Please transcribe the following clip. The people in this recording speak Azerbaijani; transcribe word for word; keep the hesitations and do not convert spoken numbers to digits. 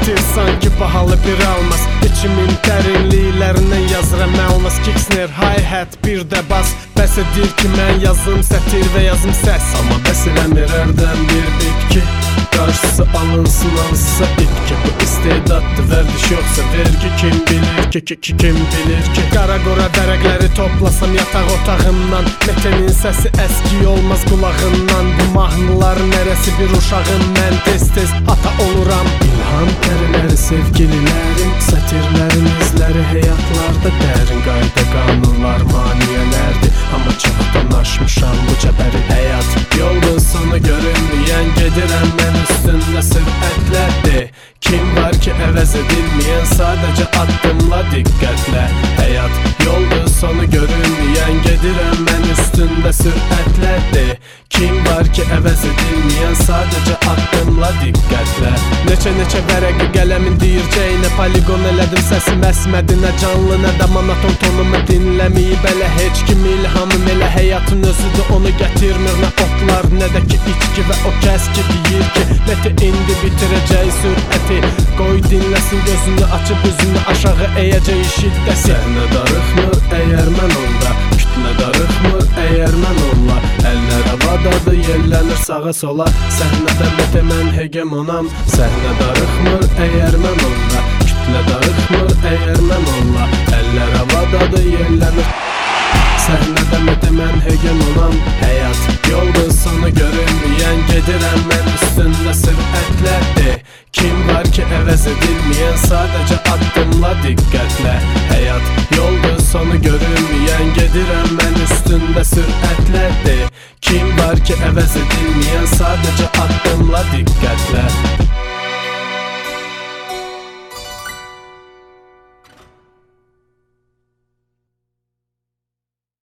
Sətir sanki bahalı bir almaz, İçimin dərinliklərindən yazıram olmaz. Kiksner, hi-hat, bir də bas, bəs edir ki mən yazım sətir və yazım səs. Amma bəs eləmir ərdən bir bitki, qarşısı alınsın hansısa itki. Bu istedaddır, vərdiş yoxsa vergi, kim bilir ki, ki, ki kim bilir ki. Qara qora vərəqləri toplasam yataq otağımdan, Metenin səsi əski olmaz qulağından. Bu mahnılar nərəsi bir uşağım, mən tez-tez ata oluram. İlham təriləri, sevgililərim, sətirlərin izləri həyatlarda dərin qayda qanunlar maniyələrdir. Amma çoxdan aşmışam bu cəbəri həyat yolun sonu görünməyən, gedirəm mən üstündə sürətlərdir. Kim var ki əvəz edilməyən, sadəcə addımla diqqətlə. Həyat yoldur sonu görünməyən, gedirəm mən üstündə sürətlərdir. Kim var ki əvəz edilməyən, sadəcə addımla diqqətlə. Neçə-neçə vərəqi qələmin deyircəyinə poligon elədim səsim əsmədinə, canlı nə də monoton tonumu dinləməyib elə heç kim ilhamım elə həyatın özüdür, onu gətirmir nə otlar nə də ki içki və o kəs ki deyir ki Mete indi bitirəcək sürəti, qoy dinləsin gözünü açıb üzünü aşağı əyəcək şiddəsi. Səhnə darıxmır əgər mən onda, kütlə darıxmır əgər mən onlar. Əllər havadadır, yellənir sağa sola, səhnədə Mete mən hegemonam. Səhnə darıxmır əgər mən onda, kütlə darıxmır əgər mən onlar. Əllər havadadır, yellənir səhnədə Mete mən hegemonam. Həyat yoldur sonu görünməyən, gedirəm mən üstündə sürətlərdir. Kim var ki əvəz edilməyən, sadəcə addımla diqqətlə. Həyat yoldur sonu görünməyən, gedirəm mən üstündə sürətlərdir. Kim var ki əvəz edilməyən, sadəcə addımla diqqətlə.